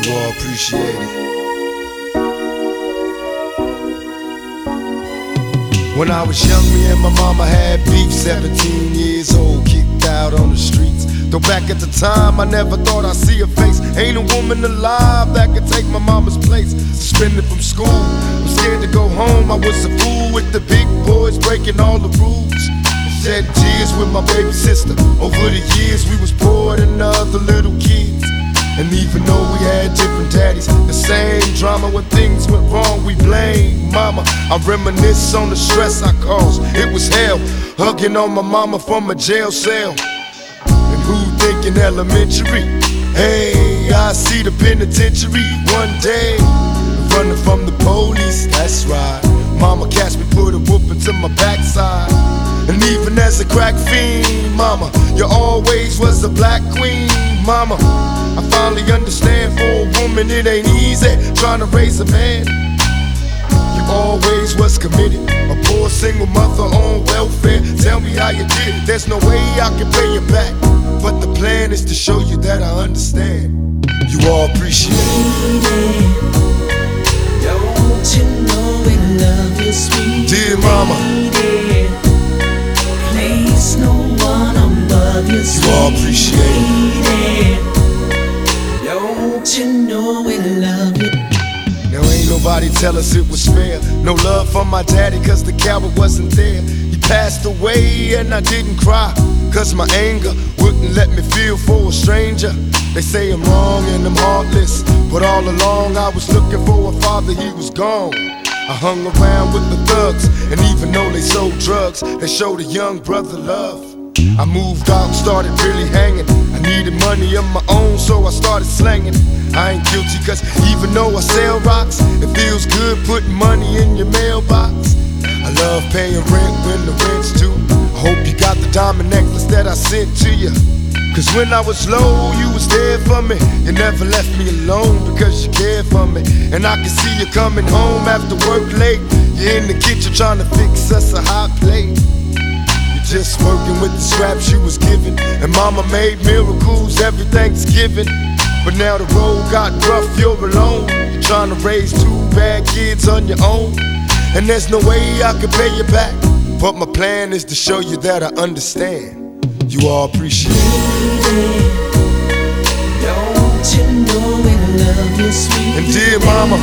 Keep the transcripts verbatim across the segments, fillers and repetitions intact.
You all appreciate it. When I was young, me and my mama had beef. Seventeen years old, kicked out on the streets. Though back at the time, I never thought I'd see her face. Ain't a woman alive that could take my mama's place. Suspended from school, I'm scared to go home. I was a fool with the big boys, breaking all the rules. Shed tears with my baby sister. Over the years, we was poor than other little kids. And even though we had different daddies, the same drama when things went wrong, we blame mama. I reminisce on the stress I caused. It was hell, hugging on my mama from a jail cell. And who thinking elementary? Hey, I see the penitentiary one day. Running from the police, that's right. Mama catch me, put a whooping to my backside. And even as a crack fiend, mama, you always was a black queen, mama. I finally understand, for a woman it ain't easy trying to raise a man. You always was committed, a poor single mother on welfare. Tell me how you did it, there's no way I can pay you back. But the plan is to show you that I understand. You all appreciate it. Don't you know we love you, sweet dear mama. Place no one above you, sweet You all appreciate it. Don't you know we love you? Now ain't nobody tell us it was fair. No love from my daddy cause the coward wasn't there. He passed away and I didn't cry, cause my anger wouldn't let me feel for a stranger. They say I'm wrong and I'm heartless, but all along I was looking for a father, he was gone. I hung around with the thugs, and even though they sold drugs, they showed a young brother love. I moved out and started really hanging. I needed money of my own, so I started slanging. I ain't guilty cause even though I sell rocks, it feels good putting money in your mailbox. I love paying rent when the rent's due. I hope you got the diamond necklace that I sent to you. Cause when I was low, you was there for me. You never left me alone because you cared for me. And I can see you coming home after work late. You're in the kitchen trying to fix us a hot plate. You're just working with the scraps you was given. And mama made miracles every Thanksgiving. But now the road got rough, you're alone. You're trying to raise two bad kids on your own. And there's no way I can pay you back. But my plan is to show you that I understand. You all appreciate it. Don't you know we love you, sweet And dear mama,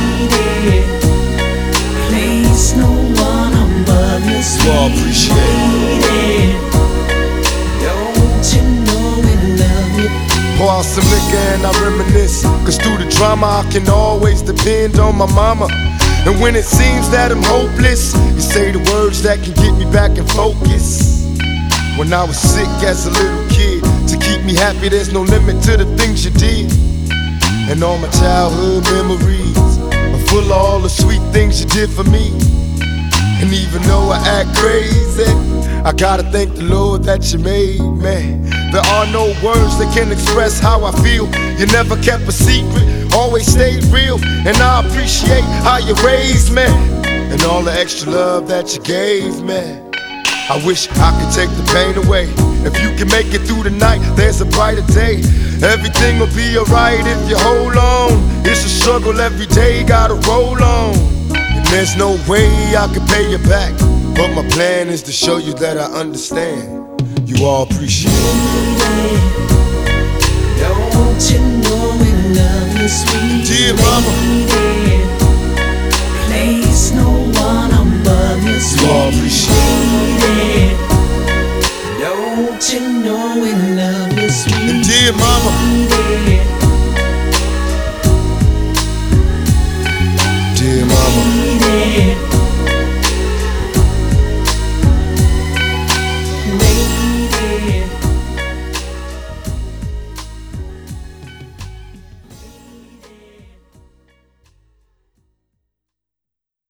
place no one above you, sweet you all appreciate it. Don't you know we love you? Pour out some liquor and I reminisce, cause through the drama I can always depend on my mama. And when it seems that I'm hopeless, you say the words that can get me back in focus. When I was sick as a little kid, to keep me happy there's no limit to the things you did. And all my childhood memories are full of all the sweet things you did for me. And even though I act crazy, I gotta thank the Lord that you made me. There are no words that can express how I feel. You never kept a secret, always stayed real. And I appreciate how you raised me, and all the extra love that you gave me. I wish I could take the pain away. If you can make it through the night, there's a brighter day. Everything will be alright if you hold on. It's a struggle every day, gotta roll on. And there's no way I can pay you back. But my plan is to show you that I understand. You all appreciate it. Don't you know we love you, sweet Dear mama,